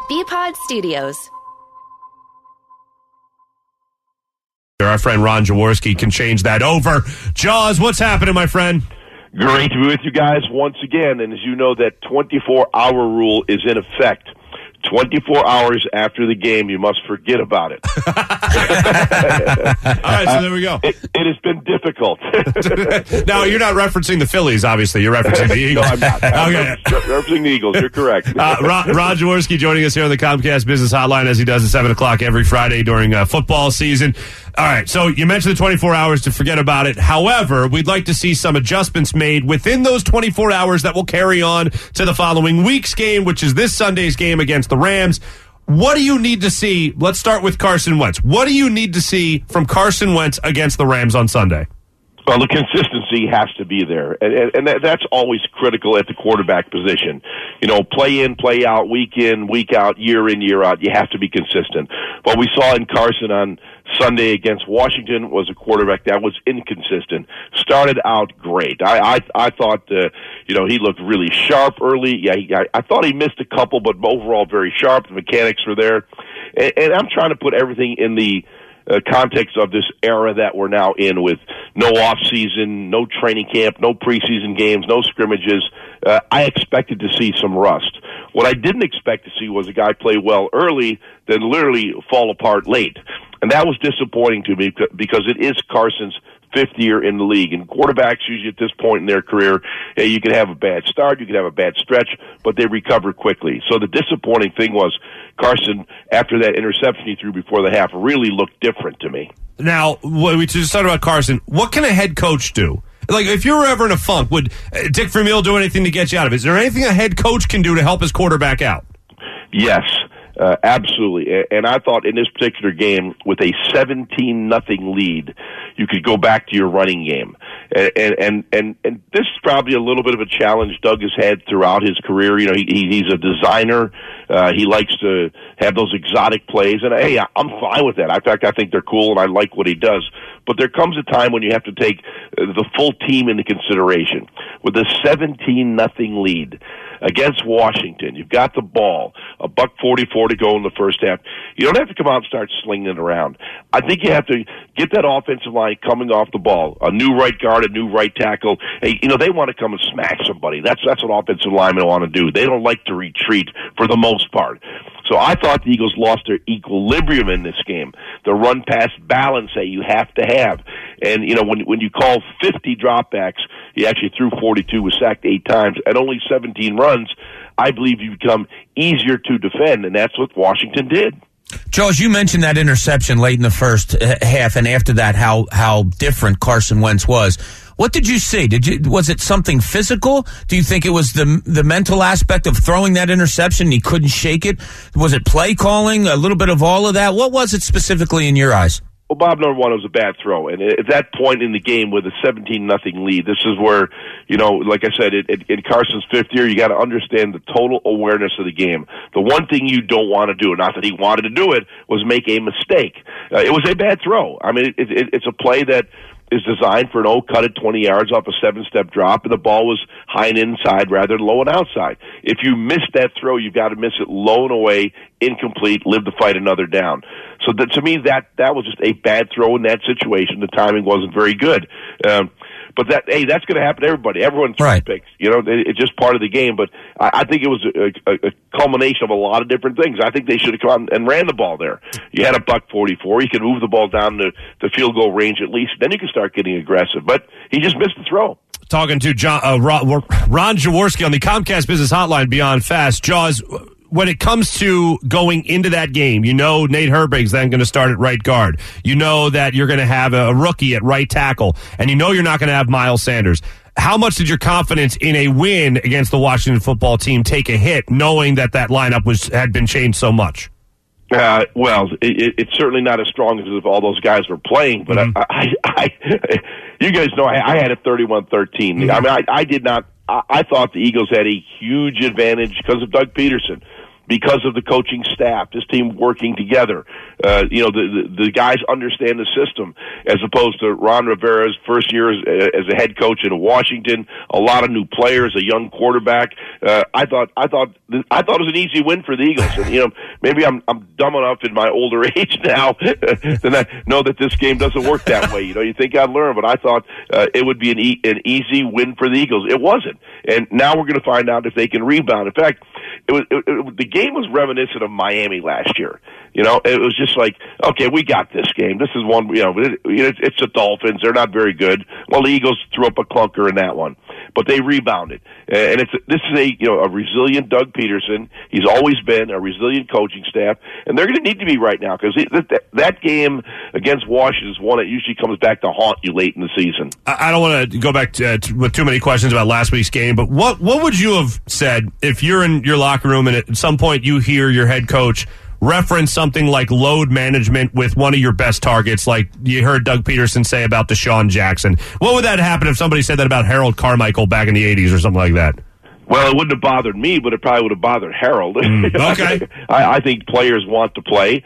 BPod Studios. Our friend Ron Jaworski can change that over. Jaws, what's happening, my friend? Great to be with you guys once again. And as you know, that 24-hour rule is in effect. 24 hours after the game, you must forget about it. All right, so there we go. It has been difficult. Now, you're not referencing the Phillies, obviously. You're referencing the Eagles. No, I'm not. Okay. Referencing the Eagles. You're correct. Ron Jaworski joining us here on the Comcast Business Hotline as he does at 7 o'clock every Friday during football season. All right, so you mentioned the 24 hours to forget about it. However, we'd like to see some adjustments made within those 24 hours that will carry on to the following week's game, which is this Sunday's game against the Rams. What do you need to see? Let's start with Carson Wentz. What do you need to see from Carson Wentz against the Rams on Sunday? Well, the consistency has to be there, and that's always critical at the quarterback position. You know, play in, play out, week in, week out, year in, year out. You have to be consistent. What we saw in Carson on Sunday against Washington was a quarterback that was inconsistent. Started out great. I thought, he looked really sharp early. Yeah, I thought he missed a couple, but overall very sharp. The mechanics were there. And I'm trying to put everything in the context of this era that we're now in, with no off season, no training camp, no preseason games, no scrimmages. I expected to see some rust. What I didn't expect to see was a guy play well early, then literally fall apart late. And that was disappointing to me because it is Carson's fifth year in the league. And quarterbacks usually at this point in their career, you can have a bad start, you can have a bad stretch, but they recover quickly. So the disappointing thing was Carson, after that interception he threw before the half, really looked different to me. Now, we just talked about Carson. What can a head coach do? Like, if you were ever in a funk, would Dick Vermeil do anything to get you out of it? Is there anything a head coach can do to help his quarterback out? Yes. Absolutely. And I thought in this particular game, with a 17-0 lead, you could go back to your running game. And this is probably a little bit of a challenge Doug has had throughout his career. You know, he's a designer. He likes to have those exotic plays. And, hey, I'm fine with that. In fact, I think they're cool, and I like what he does. But there comes a time when you have to take the full team into consideration. With a 17-0 lead against Washington, you've got the ball, $1:44 to go in the first half. You don't have to come out and start slinging it around. I think you have to get that offensive line coming off the ball, a new right guard, a new right tackle. Hey, they want to come and smack somebody. That's what offensive linemen want to do. They don't like to retreat for the most part. So I thought the Eagles lost their equilibrium in this game. The run-pass balance that you have to have. And, when you call 50 dropbacks, he actually threw 42, was sacked 8 times, and only 17 runs, I believe you become easier to defend, and that's what Washington did. Joe, as you mentioned that interception late in the first half, and after that, how different Carson Wentz was. What did you see? Was it something physical? Do you think it was the mental aspect of throwing that interception? He couldn't shake it. Was it play calling? A little bit of all of that. What was it specifically in your eyes? Well, Bob, number one, it was a bad throw. And at that point in the game with a 17-0 lead, this is where, like I said, in Carson's fifth year, you got to understand the total awareness of the game. The one thing you don't want to do, not that he wanted to do it, was make a mistake. It was a bad throw. I mean, it's a play that is designed for an cut at 20 yards off a 7-step drop, and the ball was high and inside rather than low and outside. If you miss that throw, you've got to miss it low and away, incomplete, live to fight another down. So to me, that was just a bad throw in that situation. The timing wasn't very good. But that's going to happen to everybody. Everyone throws picks. It's just part of the game. But I think it was a culmination of a lot of different things. I think they should have come out and ran the ball there. You had $1:44. You could move the ball down to field goal range at least. Then you can start getting aggressive. But he just missed the throw. Talking to Ron Jaworski on the Comcast Business Hotline Beyond Fast. Jaws, when it comes to going into that game, Nate Herbig's then going to start at right guard. You know that you're going to have a rookie at right tackle, and you're not going to have Miles Sanders. How much did your confidence in a win against the Washington football team take a hit, knowing that lineup had been changed so much? Well, it's certainly not as strong as if all those guys were playing, but you guys know I had it 31-13. I mean, I did not. I thought the Eagles had a huge advantage because of Doug Peterson. because of the coaching staff, this team working together. The guys understand the system, as opposed to Ron Rivera's first year as a head coach in Washington. A lot of new players, a young quarterback. I thought it was an easy win for the Eagles. And maybe I'm dumb enough in my older age now that I know that this game doesn't work that way. You think I'd learn, but I thought it would be an easy win for the Eagles. It wasn't, and now we're going to find out if they can rebound. In fact, the game was reminiscent of Miami last year. It was just like, okay, we got this game. This is one. It's the Dolphins. They're not very good. Well, the Eagles threw up a clunker in that one, but they rebounded. And this is a resilient Doug Peterson. He's always been a resilient coaching staff, and they're going to need to be right now, because that game against Washington is one that usually comes back to haunt you late in the season. I don't want to go back with too many questions about last week's game, but what would you have said if you're in your locker room and at some point you hear your head coach reference something like load management with one of your best targets, like you heard Doug Peterson say about Deshaun Jackson? What would that happen if somebody said that about Harold Carmichael back in the 80s or something like that? Well, it wouldn't have bothered me, but it probably would have bothered Harold. Okay. I think players want to play.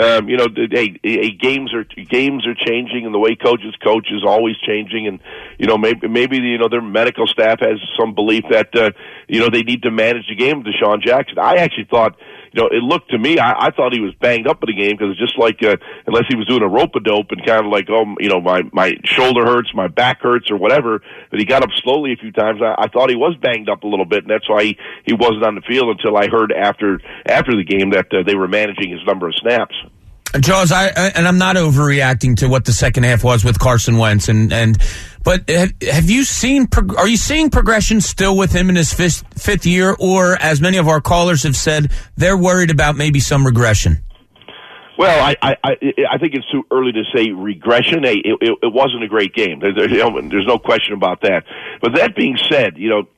Games are changing, and the way coaches coach is always changing. And maybe their medical staff has some belief that they need to manage the game with Deshaun Jackson. I actually thought, it looked to me, I thought he was banged up in the game, because it's just like unless he was doing a rope-a-dope and kind of like, my shoulder hurts, my back hurts, or whatever. But he got up slowly a few times. I thought he was banged up a little bit, and that's why he wasn't on the field until I heard after the game that they were managing his number of snaps. Jaws, I'm not overreacting to what the second half was with Carson Wentz, but have you seen? Are you seeing progression still with him in his fifth year, or as many of our callers have said, they're worried about maybe some regression? Well, I think it's too early to say regression. It wasn't a great game. There's no question about that. But that being said,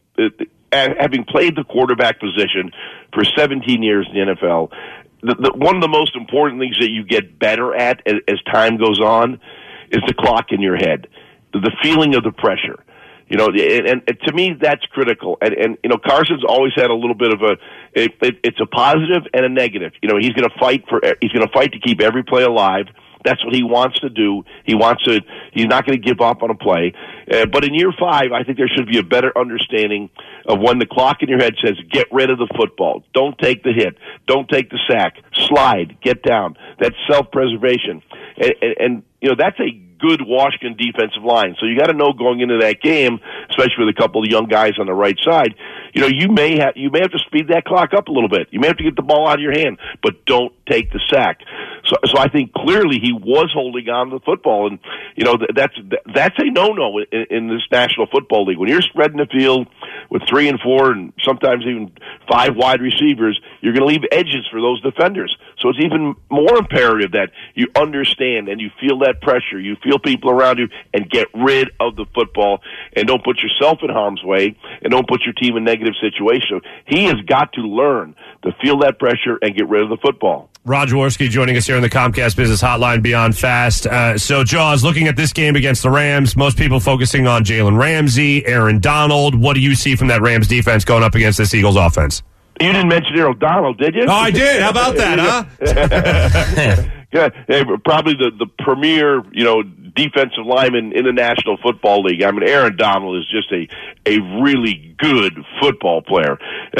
having played the quarterback position for 17 years in the NFL. One of the most important things that you get better at as time goes on is the clock in your head, the feeling of the pressure. And to me, that's critical. And Carson's always had a little bit of it's a positive and a negative. He's going to fight to keep every play alive. That's what he wants to do. He's not going to give up on a play. But in year 5, I think there should be a better understanding of when the clock in your head says, get rid of the football. Don't take the hit. Don't take the sack. Slide. Get down. That's self-preservation. And that's a good Washington defensive line. So you got to know going into that game, especially with a couple of young guys on the right side, you may have to speed that clock up a little bit. You may have to get the ball out of your hand, but don't take the sack. So I think clearly he was holding on to the football, and that's a no-no in this National Football League. When you're spreading the field with 3 and 4 and sometimes even 5 wide receivers, you're going to leave edges for those defenders. So it's even more imperative that you understand and you feel that pressure, you feel people around you, and get rid of the football, and don't put yourself in harm's way, and don't put your team in negative situations. He has got to learn to feel that pressure and get rid of the football. Rod Jaworski joining us here on the Comcast Business Hotline Beyond Fast. So, Jaws, looking at this game against the Rams, most people focusing on Jalen Ramsey, Aaron Donald. What do you see from that Rams defense going up against this Eagles offense? You didn't mention Aaron Donald, did you? Oh, I did. How about that, huh? Yeah, probably the premier, defensive lineman in the National Football League. I mean, Aaron Donald is just a really good football player.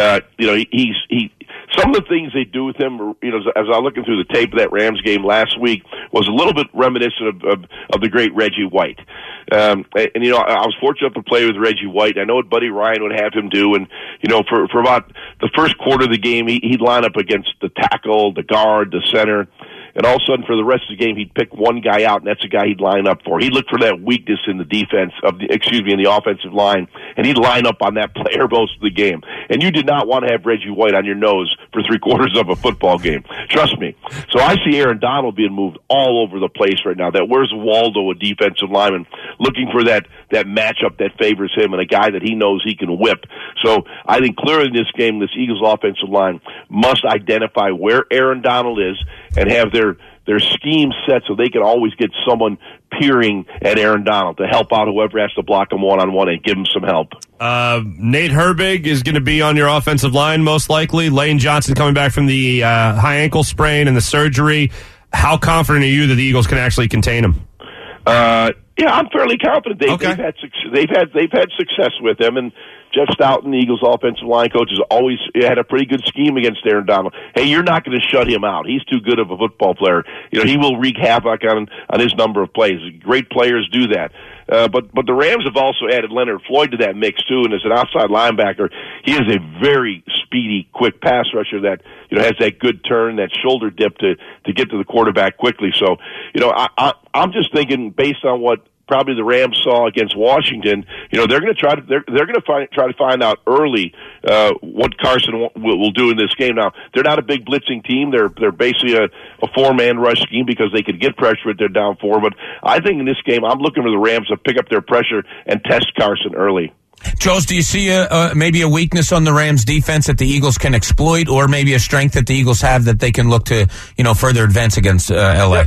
He some of the things they do with him, as I was looking through the tape of that Rams game last week, was a little bit reminiscent of the great Reggie White. I was fortunate to play with Reggie White. I know what Buddy Ryan would have him do, and for about the first quarter of the game, he'd line up against the tackle, the guard, the center. And all of a sudden, for the rest of the game, he'd pick one guy out, and that's the guy he'd line up for. He'd look for that weakness in the in the offensive line, and he'd line up on that player most of the game. And you did not want to have Reggie White on your nose for 3/4 of a football game. Trust me. So I see Aaron Donald being moved all over the place right now. Where's Waldo, a defensive lineman, looking for that matchup that favors him and a guy that he knows he can whip. So I think clearly in this game, this Eagles offensive line must identify where Aaron Donald is and have their scheme set so they can always get someone peering at Aaron Donald to help out whoever has to block him one-on-one and give him some help. Nate Herbig is going to be on your offensive line most likely. Lane Johnson coming back from the high ankle sprain and the surgery. How confident are you that the Eagles can actually contain him? Yeah, I'm fairly confident. They've had success with him, and Jeff Stoughton, the Eagles' offensive line coach, has always had a pretty good scheme against Aaron Donald. Hey, you're not going to shut him out. He's too good of a football player. You know, he will wreak havoc on his number of plays. Great players do that. But the Rams have also added Leonard Floyd to that mix too, and as an outside linebacker, he is a very speedy, quick pass rusher that has that good turn, that shoulder dip to get to the quarterback quickly. So I'm just thinking based on what probably the Rams saw against Washington, they're going to try to find out early what Carson will do in this game. Now they're not a big blitzing team; they're basically a 4-man rush scheme because they could get pressure if they're down 4. But I think in this game, I'm looking for the Rams to pick up their pressure and test Carson early. Charles, do you see maybe a weakness on the Rams' defense that the Eagles can exploit, or maybe a strength that the Eagles have that they can look to further advance against LA?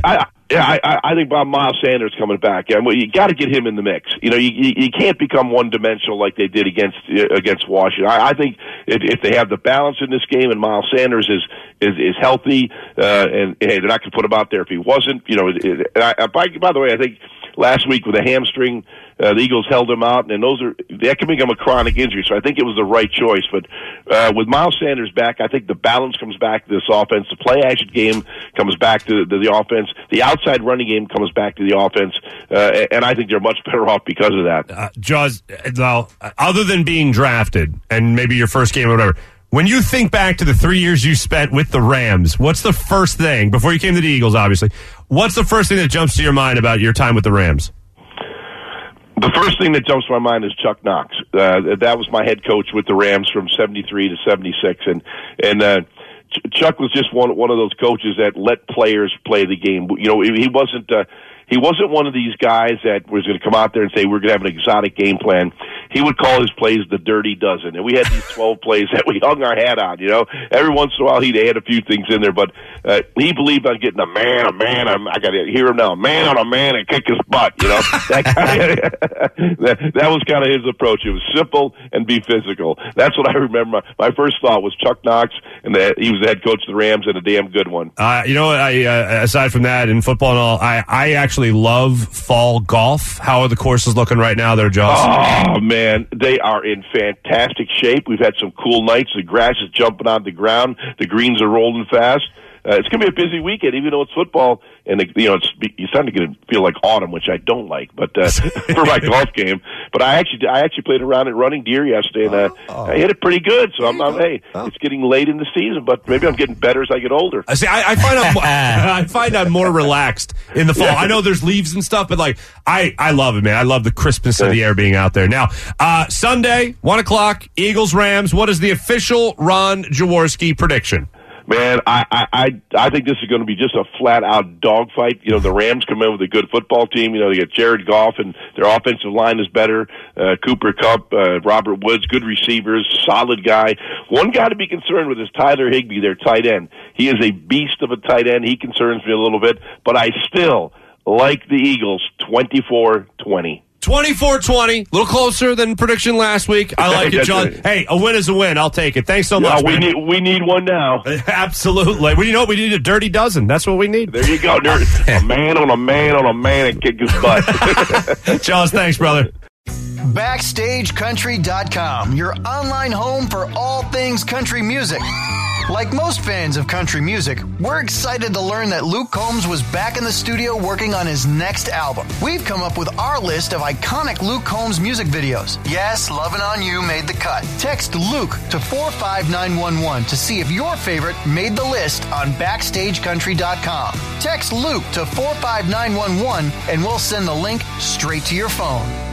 I think Miles Sanders coming back. You got to get him in the mix. You can't become one-dimensional like they did against Washington. I think if they have the balance in this game and Miles Sanders is healthy, and hey, they're not going to put him out there if he wasn't. By the way, I think last week with a hamstring, the Eagles held him out, and that can become a chronic injury. So I think it was the right choice. But with Miles Sanders back, I think the balance comes back to this offense. The play-action game comes back to the offense. The outside running game comes back to the offense, and I think they're much better off because of that. Jaws, other than being drafted and maybe your first game or whatever, when you think back to the 3 years you spent with the Rams, what's the first thing, before you came to the Eagles, obviously, what's the first thing that jumps to your mind about your time with the Rams? The first thing that jumps to my mind is Chuck Knox. That was my head coach with the Rams from 73 to 76, and Chuck was just one of those coaches that let players play the game. He wasn't one of these guys that was going to come out there and say, we're going to have an exotic game plan. He would call his plays the dirty dozen. And we had these 12 plays that we hung our hat on, Every once in a while, he'd add a few things in there. But he believed on getting a man, I got to hear him now, a man on a man and kick his butt, That was kind of his approach. It was simple and be physical. That's what I remember. My first thought was Chuck Knox, and he was the head coach of the Rams, and a damn good one. Aside from that, in football and all, I actually love fall golf. How are the courses looking right now there, Jaws? Oh, man, they are in fantastic shape. We've had some cool nights. The grass is jumping on the ground. The greens are rolling fast. It's going to be a busy weekend, even though it's football, and you're starting to feel like autumn, which I don't like, but for my golf game. But I actually played around at Running Deer yesterday, and I hit it pretty good. So it's getting late in the season, but maybe I'm getting better as I get older. See, I find I'm more relaxed in the fall. Yeah. I know there's leaves and stuff, but I love it, man. I love the crispness of the air being out there. Now, Sunday, 1:00, Eagles Rams. What is the official Ron Jaworski prediction? Man, I think this is going to be just a flat-out dogfight. The Rams come in with a good football team. They get Jared Goff, and their offensive line is better. Cooper Kupp, Robert Woods, good receivers, solid guy. One guy to be concerned with is Tyler Higbee, their tight end. He is a beast of a tight end. He concerns me a little bit, but I still like the Eagles 24-20. 24-20, a little closer than prediction last week. I like it, John. Hey, a win is a win. I'll take it. Thanks so much, man. We need one now. Absolutely. Well, we need a dirty dozen. That's what we need. There you go. A man on a man on a man and kick his butt. Charles, thanks, brother. BackstageCountry.com, your online home for all things country music. Like most fans of country music, we're excited to learn that Luke Combs was back in the studio working on his next album. We've come up with our list of iconic Luke Combs music videos. Yes, Lovin' On You made the cut. Text Luke to 45911 to see if your favorite made the list on BackstageCountry.com. Text Luke to 45911 and we'll send the link straight to your phone.